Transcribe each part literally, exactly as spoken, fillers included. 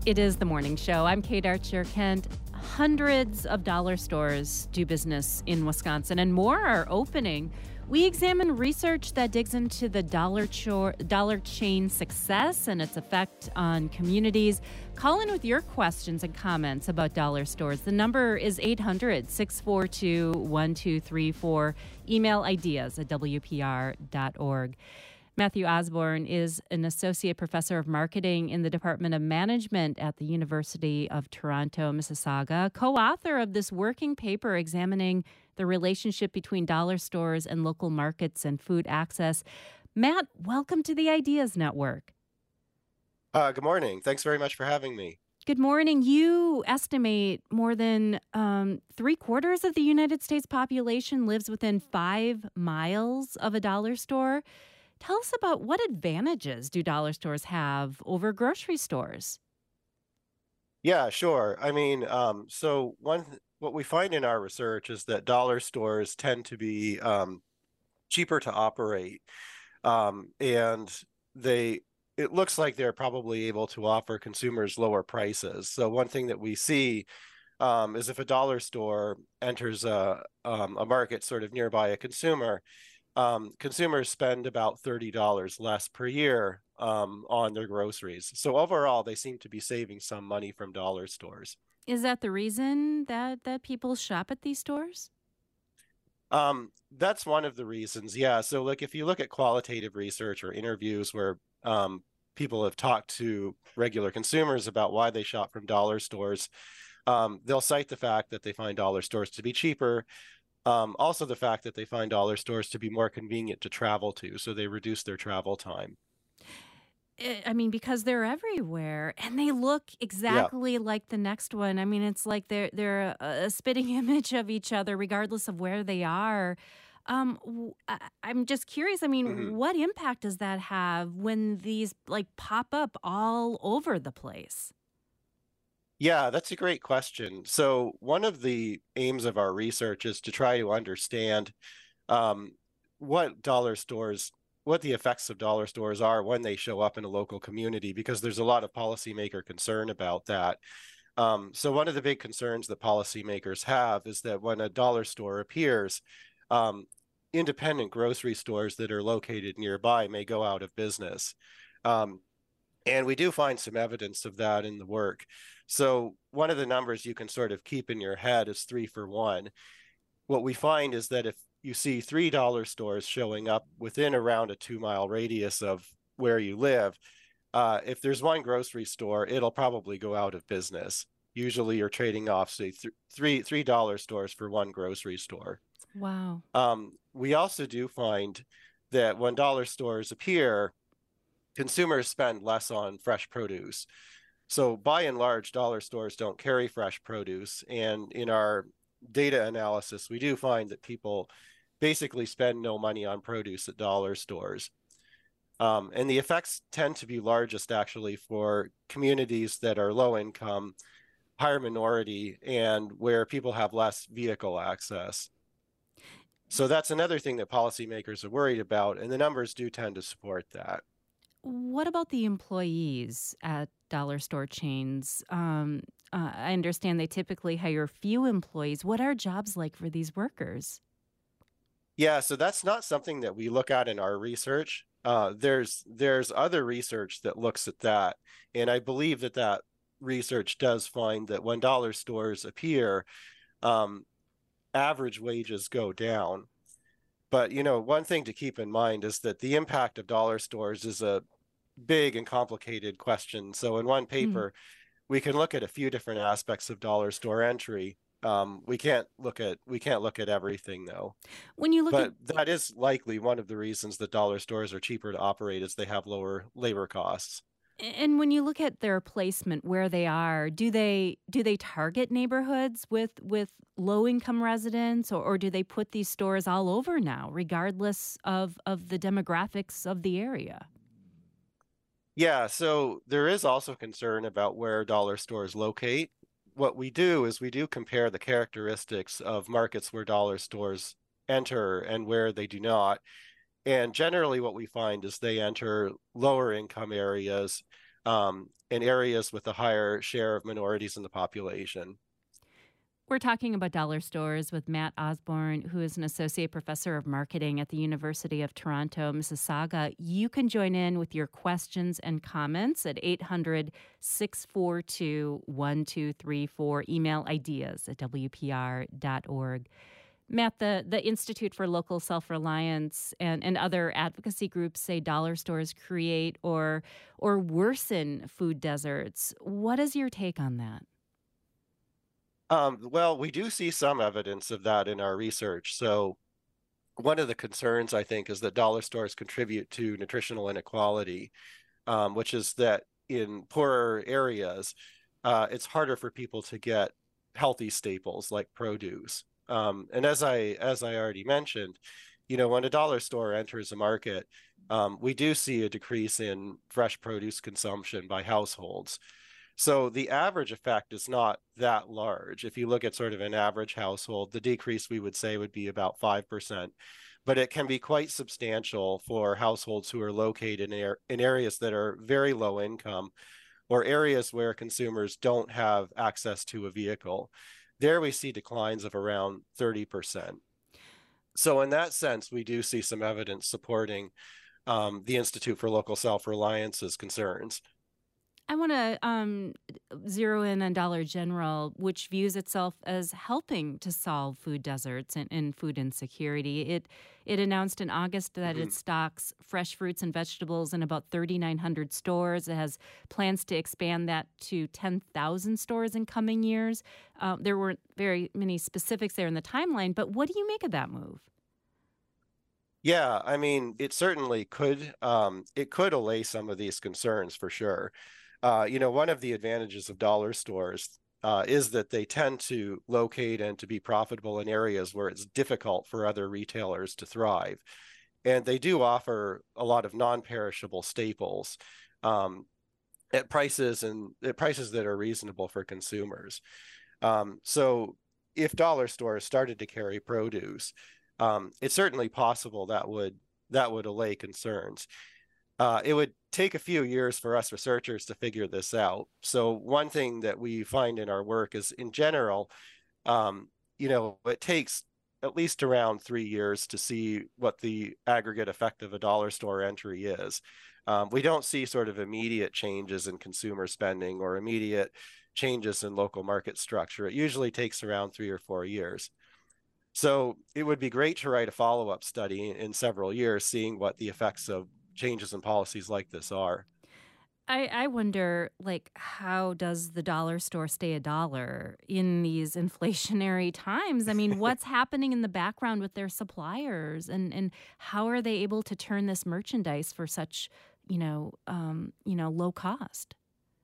It is the morning show. I'm Kate Archer-Kent. Hundreds of dollar stores do business in Wisconsin, and more are opening. We examine research that digs into the dollar, cho- dollar chain success and its effect on communities. Call in with your questions and comments about dollar stores. The number is eight hundred, six four two, one two three four. Email ideas at w p r dot org. Matthew Osborne is an associate professor of marketing in the Department of Management at the University of Toronto, Mississauga, co-author of this working paper examining the relationship between dollar stores and local markets and food access. Matt, welcome to the Ideas Network. Uh, good morning. Thanks very much for having me. Good morning. You estimate more than um, three quarters of the United States population lives within five miles of a dollar store. Tell us about what advantages do dollar stores have over grocery stores? Yeah, sure. I mean, um, so one what we find in our research is that dollar stores tend to be um, cheaper to operate, um, and they it looks like they're probably able to offer consumers lower prices. So one thing that we see um, is if a dollar store enters a um, a market sort of nearby a consumer. Um, consumers spend about thirty dollars less per year um, on their groceries. So overall, they seem to be saving some money from dollar stores. Is that the reason that, that people shop at these stores? Um, that's one of the reasons. Yeah. So like if you look at qualitative research or interviews where um, people have talked to regular consumers about why they shop from dollar stores, um, they'll cite the fact that they find dollar stores to be cheaper. Um, also, the fact that they find dollar stores to be more convenient to travel to, so they reduce their travel time. I mean, because they're everywhere and they look Yeah. exactly like the next one. I mean, it's like they're they're a, a spitting image of each other, regardless of where they are. Um, w- I, I'm just curious. I hmm mean, what impact does that have when these like pop up all over the place? Yeah, that's a great question. So one of the aims of our research is to try to understand um, what dollar stores, what the effects of dollar stores are when they show up in a local community, because there's a lot of policymaker concern about that. Um, so one of the big concerns that policymakers have is that when a dollar store appears, um, independent grocery stores that are located nearby may go out of business. Um, and we do find some evidence of that in the work. So one of the numbers you can sort of keep in your head is three for one. What we find is that if you see three dollar stores showing up within around a two mile radius of where you live, uh, if there's one grocery store, it'll probably go out of business. Usually you're trading off, say, th- three three dollar stores for one grocery store. Wow. Um, we also do find that when dollar stores appear, consumers spend less on fresh produce. So by and large, dollar stores don't carry fresh produce. And in our data analysis, we do find that people basically spend no money on produce at dollar stores. Um, and the effects tend to be largest actually for communities that are low income, higher minority, and where people have less vehicle access. So that's another thing that policymakers are worried about, and the numbers do tend to support that. What about the employees at dollar store chains? Um, uh, I understand they typically hire few employees. What are jobs like for these workers? Yeah, so that's not something that we look at in our research. Uh, there's there's other research that looks at that, and I believe that that research does find that when dollar stores appear, um, average wages go down. But you know, one thing to keep in mind is that the impact of dollar stores is a big and complicated question. So in one Hmm. paper, we can look at a few different aspects of dollar store entry. Um, we can't look at we can't look at everything though. When you look at But that is likely one of the reasons that dollar stores are cheaper to operate is they have lower labor costs. And when you look at their placement, where they are, do they do they target neighborhoods with with low income residents, or, or do they put these stores all over now, regardless of of the demographics of the area? Yeah, so there is also concern about where dollar stores locate. What we do is we do compare the characteristics of markets where dollar stores enter and where they do not. And generally, what we find is they enter lower income areas um, in areas with a higher share of minorities in the population. We're talking about dollar stores with Matt Osborne, who is an associate professor of marketing at the University of Toronto, Mississauga. You can join in with your questions and comments at eight hundred, six four two, one two three four. Email ideas at w p r dot org. Matt, the, the Institute for Local Self-Reliance and, and other advocacy groups say dollar stores create or or worsen food deserts. What is your take on that? Um, well, we do see some evidence of that in our research. So one of the concerns, I think, is that dollar stores contribute to nutritional inequality, um, which is that in poorer areas, uh, it's harder for people to get healthy staples like produce. Um, and as I as I already mentioned, you know, when a dollar store enters a market, um, we do see a decrease in fresh produce consumption by households. So the average effect is not that large. If you look at sort of an average household, the decrease we would say would be about five percent, but it can be quite substantial for households who are located in, ar in areas that are very low income or areas where consumers don't have access to a vehicle. There we see declines of around thirty percent. So in that sense, we do see some evidence supporting um, the Institute for Local Self-Reliance's concerns. I want to um, zero in on Dollar General, which views itself as helping to solve food deserts and, and food insecurity. It it announced in August that Mm-hmm. it stocks fresh fruits and vegetables in about thirty-nine hundred stores. It has plans to expand that to ten thousand stores in coming years. Um, there weren't very many specifics there in the timeline, but what do you make of that move? Yeah, I mean, it certainly could um, it could allay some of these concerns for sure. Uh, you know, one of the advantages of dollar stores uh, is that they tend to locate and to be profitable in areas where it's difficult for other retailers to thrive. And they do offer a lot of non-perishable staples um, at prices and at prices that are reasonable for consumers. Um, so if dollar stores started to carry produce, um, it's certainly possible that would that would allay concerns. Uh, it would take a few years for us researchers to figure this out. So one thing that we find in our work is, in general, um, you know, it takes at least around three years to see what the aggregate effect of a dollar store entry is. Um, we don't see sort of immediate changes in consumer spending or immediate changes in local market structure. It usually takes around three or four years. So it would be great to write a follow-up study in several years, seeing what the effects of changes in policies like this are. I, I wonder, like, how does the dollar store stay a dollar in these inflationary times? I mean, what's happening in the background with their suppliers, and, and how are they able to turn this merchandise for such, you know, um, you know, low cost?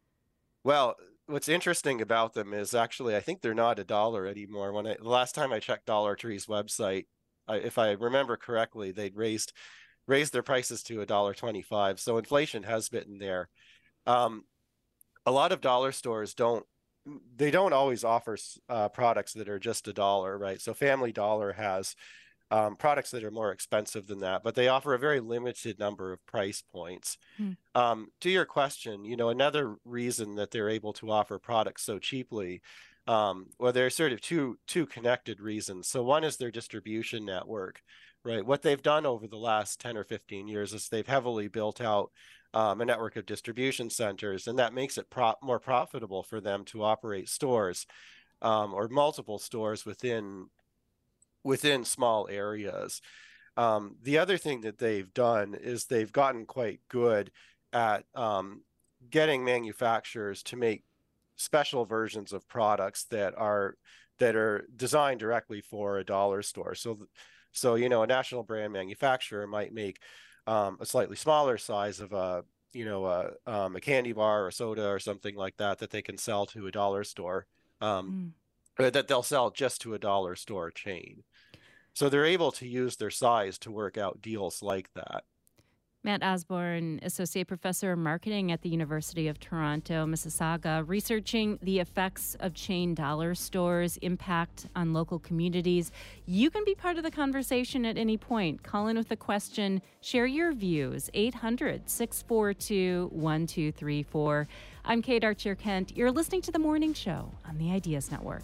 Well, what's interesting about them is actually I think they're not a dollar anymore. When I the last time I checked Dollar Tree's website, I, if I remember correctly, they'd raised raised their prices to a dollar twenty-five. So inflation has been there. Um, a lot of dollar stores don't they don't always offer uh, products that are just a dollar, right? So Family Dollar has um, products that are more expensive than that, but they offer a very limited number of price points. Hmm. Um, to your question, you know, another reason that they're able to offer products so cheaply, um, well, there are sort of two two connected reasons. So one is their distribution network, right? What they've done over the last ten or fifteen years is they've heavily built out um, a network of distribution centers, and that makes it pro more profitable for them to operate stores um, or multiple stores within within small areas. Um, the other thing that they've done is they've gotten quite good at um, getting manufacturers to make special versions of products that are that are designed directly for a dollar store. So, so you know, a national brand manufacturer might make um, a slightly smaller size of a you know a, um, a candy bar or soda or something like that that they can sell to a dollar store, um, Hmm. or that they'll sell just to a dollar store chain. So they're able to use their size to work out deals like that. Matt Osborne, Associate Professor of Marketing at the University of Toronto, Mississauga, researching the effects of chain dollar stores' impact on local communities. You can be part of the conversation at any point. Call in with a question, share your views, eight hundred, six four two, one two three four. I'm Kate Archer-Kent. You're listening to The Morning Show on the Ideas Network.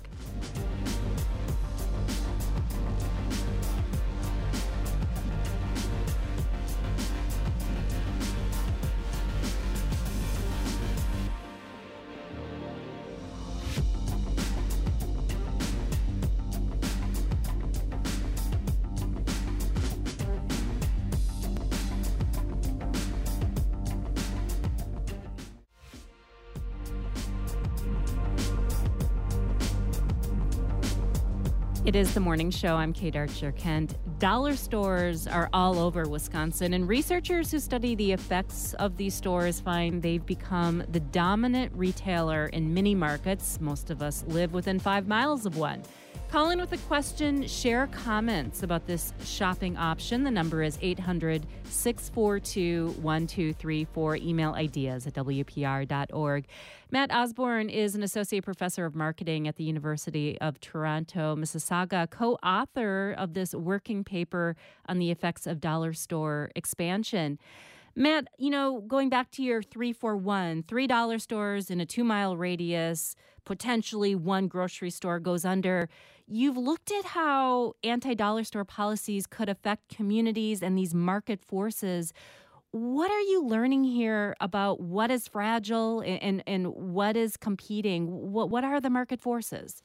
It is The Morning Show. I'm Kate Archer-Kent. Dollar stores are all over Wisconsin, and researchers who study the effects of these stores find they've become the dominant retailer in many markets. Most of us live within five miles of one. Call in with a question, share comments about this shopping option. The number is eight hundred, six four two, one two three four. Email ideas at w p r dot org. Matt Osborne is an associate professor of marketing at the University of Toronto, Mississauga, co-author of this working paper on the effects of dollar store expansion. Matt, you know, going back to your three four one, three dollar stores in a two-mile radius, potentially one grocery store goes under. You've looked at how anti-dollar store policies could affect communities and these market forces. What are you learning here about what is fragile and, and what is competing? What, what are the market forces?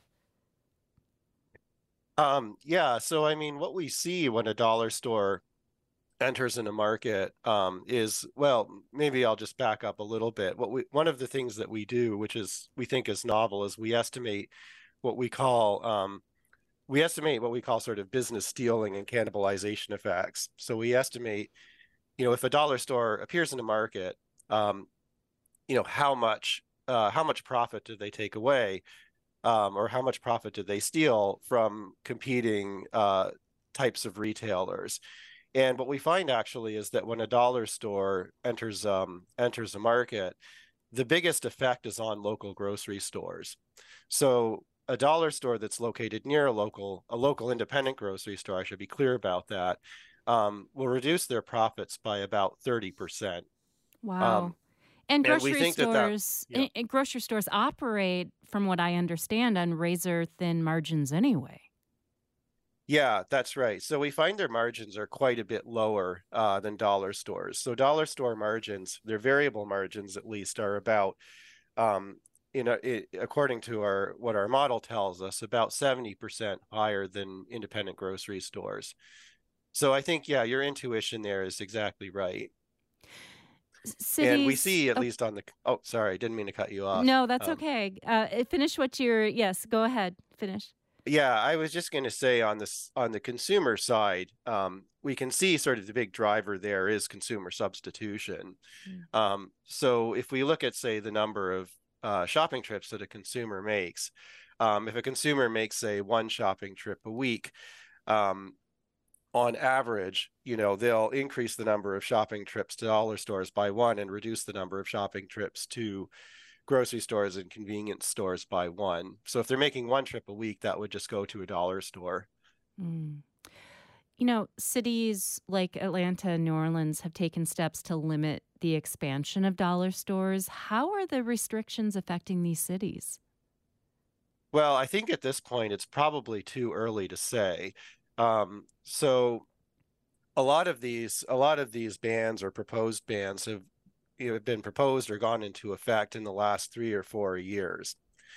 Um, yeah, so I mean, what we see when a dollar store enters in a market um, is, well, maybe I'll just back up a little bit. What we, one of the things that we do, which is we think is novel, is we estimate what we call um, we estimate what we call sort of business stealing and cannibalization effects. So we estimate, you know, if a dollar store appears in a market, um, you know, how much uh, how much profit do they take away, um, or how much profit do they steal from competing uh, types of retailers? And what we find actually is that when a dollar store enters um, enters a market, the biggest effect is on local grocery stores. So a dollar store that's located near a local a local independent grocery store, I should be clear about that, um, will reduce their profits by about thirty percent. Wow. Um, and and we grocery think that that, stores yeah. and grocery stores operate, from what I understand, on razor thin margins anyway. Yeah, that's right. So we find their margins are quite a bit lower uh, than dollar stores. So dollar store margins, their variable margins at least, are about, um, you know, it, according to our what our model tells us, about seventy percent higher than independent grocery stores. So I think, yeah, your intuition there is exactly right. Cities, and we see, at oh, least on the, oh, sorry, didn't mean to cut you off. No, that's Um, okay. Uh, finish what you're, yes, go ahead. Finish. Yeah, I was just going to say on this on the consumer side, um, we can see sort of the big driver there is consumer substitution. Mm. Um, so if we look at, say, the number of uh, shopping trips that a consumer makes, um, if a consumer makes, say, one shopping trip a week, um, on average, you know, they'll increase the number of shopping trips to dollar stores by one and reduce the number of shopping trips to grocery stores and convenience stores by one. So if they're making one trip a week, that would just go to a dollar store. Mm. You know, cities like Atlanta and New Orleans have taken steps to limit the expansion of dollar stores. How are the restrictions affecting these cities? Well, I think at this point, it's probably too early to say. Um, so a lot of these, a lot of these bans or proposed bans have, you know, have been proposed or gone into effect in the last three or four years.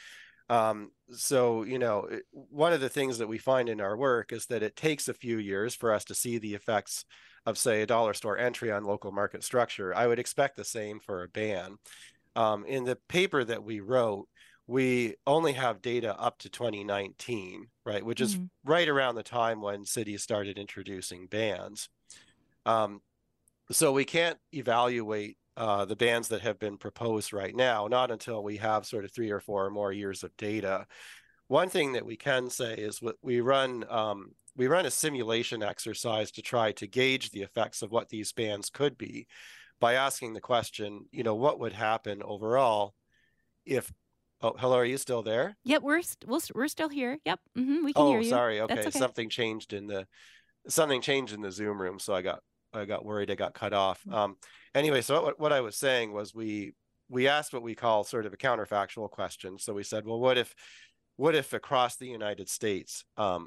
Um, so, you know, one of the things that we find in our work is that it takes a few years for us to see the effects of, say, a dollar store entry on local market structure. I would expect the same for a ban. Um, in the paper that we wrote, we only have data up to twenty nineteen, right, which is Mm-hmm. right around the time when cities started introducing bans. Um, so we can't evaluate uh, the bans that have been proposed right now, not until we have sort of three or four more years of data. One thing that we can say is what we run um, we run a simulation exercise to try to gauge the effects of what these bans could be by asking the question, you know, what would happen overall if, oh, hello, are you still there? Yep, we're st- we'll, we're still here. Yep, hmm we can hear Oh, you. sorry. That's Okay, okay. something changed in the something changed in the Zoom room, so I got I got worried I got cut off. Um, anyway, so what, what I was saying was we we asked what we call sort of a counterfactual question. So we said, well, what if what if across the United States um,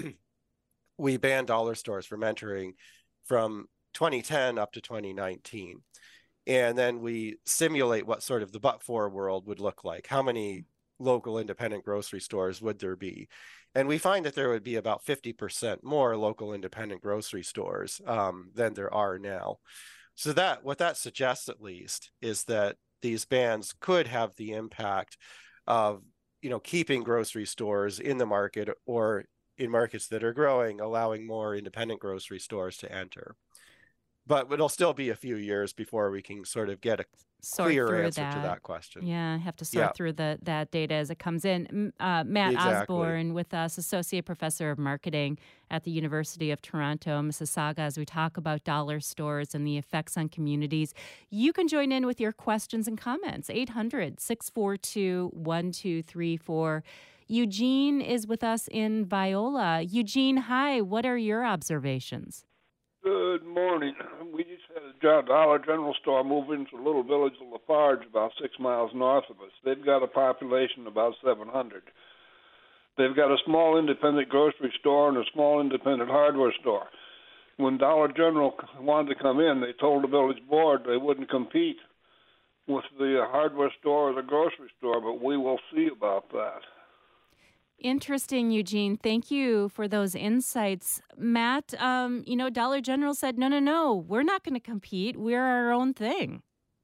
we ban dollar stores from entering from twenty ten up to twenty nineteen? And then we simulate what sort of the but-for world would look like. How many local independent grocery stores would there be? And we find that there would be about fifty percent more local independent grocery stores um, than there are now. So that what that suggests, at least, is that these bans could have the impact of, you know, keeping grocery stores in the market, or in markets that are growing, allowing more independent grocery stores to enter. But it'll still be a few years before we can sort of get a Sort clear through answer to that. that question. Yeah, have to Yeah, sort through the that data as it comes in. Uh, Matt exactly. Osborne with us, Associate Professor of Marketing at the University of Toronto, Mississauga, as we talk about dollar stores and the effects on communities. You can join in with your questions and comments. eight hundred, six four two, one two three four. Eugene is with us in Viola. Eugene, hi. What are your observations? Good morning. We just had a Dollar General store move into a little village of Lafarge about six miles north of us. They've got a population of about seven hundred. They've got a small independent grocery store and a small independent hardware store. When Dollar General wanted to come in, they told the village board they wouldn't compete with the hardware store or the grocery store, but we will see about that. Interesting, Eugene. Thank you for those insights. Matt, um, you know, Dollar General said, no, no, no, we're not going to compete. We're our own thing.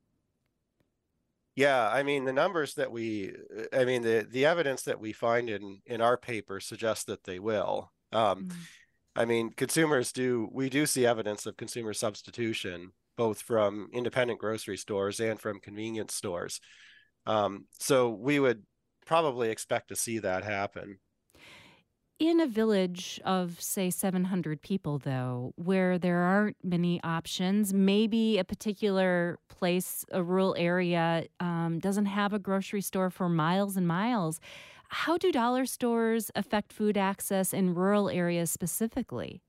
Yeah, I mean, the numbers that we, I mean, the, the evidence that we find in, in our paper suggests that they will. Um, Mm. I mean, consumers do, we do see evidence of consumer substitution, both from independent grocery stores and from convenience stores. Um, so we would probably expect to see that happen. In a village of, say, seven hundred people, though, where there aren't many options, maybe a particular place, a rural area, um, doesn't have a grocery store for miles and miles. How do dollar stores affect food access in rural areas specifically?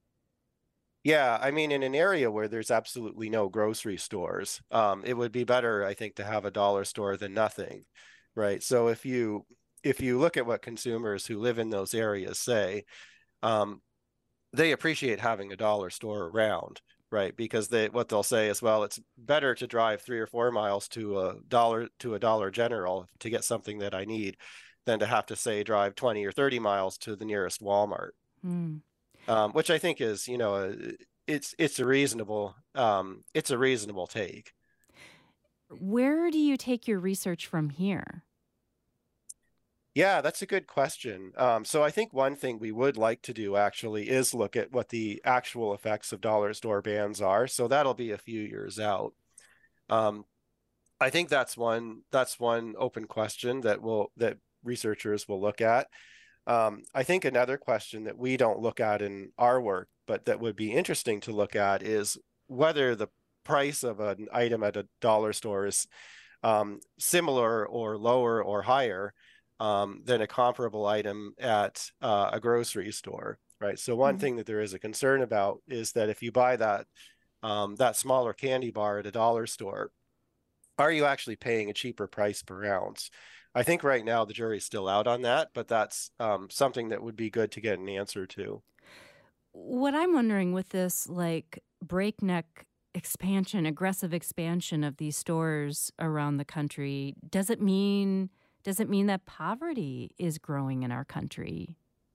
Yeah, I mean, in an area where there's absolutely no grocery stores, um, it would be better, I think, to have a dollar store than nothing, right? So if you if you look at what consumers who live in those areas say, um, they appreciate having a dollar store around, right? Because they what they'll say is, well, it's better to drive three or four miles to a dollar to a Dollar General to get something that I need than to have to, say, drive twenty or thirty miles to the nearest Walmart. Hmm. Um, which I think is, you know, a, it's it's a reasonable um, it's a reasonable take. Where do you take your research from here? Yeah, that's a good question. Um, so I think one thing we would like to do actually is look at what the actual effects of dollar store bans are. So that'll be a few years out. Um, I think that's one that's one open question that will that researchers will look at. Um, I think another question that we don't look at in our work, but that would be interesting to look at, is whether the price of an item at a dollar store is um, similar or lower or higher um, than a comparable item at uh, a grocery store, right? So one Hmm. thing that there is a concern about is that if you buy that um, that smaller candy bar at a dollar store, are you actually paying a cheaper price per ounce? I think right now the jury's still out on that, but that's um, something that would be good to get an answer to. What I'm wondering with this, like, breakneck expansion, aggressive expansion of these stores around the country, does it mean does it mean that poverty is growing in our country?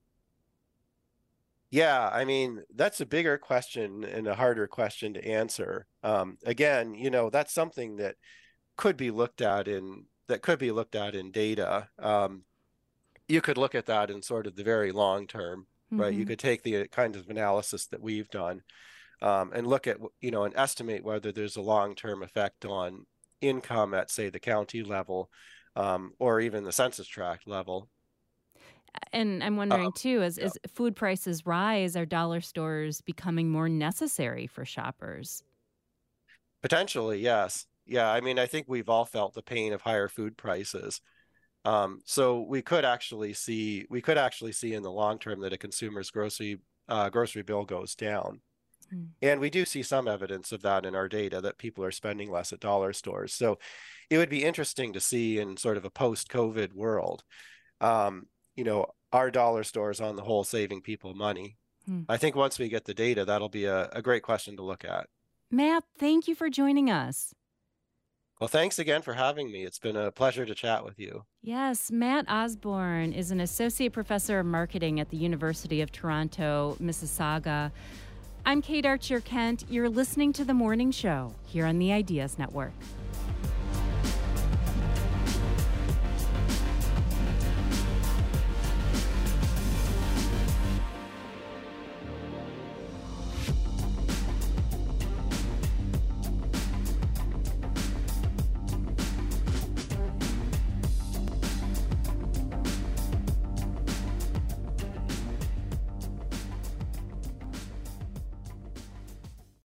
Yeah, I mean, that's a bigger question and a harder question to answer. Um, again, you know, that's something that could be looked at in that could be looked at in data. Um, you could look at that in sort of the very long term, right? You Hmm. could take the kind of analysis that we've done um, and look at, you know, and estimate whether there's a long-term effect on income at, say, the county level um, or even the census tract level. And I'm wondering, Um, too, as, yeah. as food prices rise, are dollar stores becoming more necessary for shoppers? Potentially, yes. Yeah, I mean, I think we've all felt the pain of higher food prices. Um, so we could actually see we could actually see in the long term that a consumer's grocery uh, grocery bill goes down. Hmm. And we do see some evidence of that in our data that people are spending less at dollar stores. So it would be interesting to see in sort of a post-COVID world, um, you know, are dollar stores on the whole saving people money? Hmm. I think once we get the data, that'll be a, a great question to look at. Matt, thank you for joining us. Well, thanks again for having me. It's been a pleasure to chat with you. Yes, Matt Osborne is an associate professor of marketing at the University of Toronto, Mississauga. I'm Kate Archer Kent. You're listening to The Morning Show here on the Ideas Network.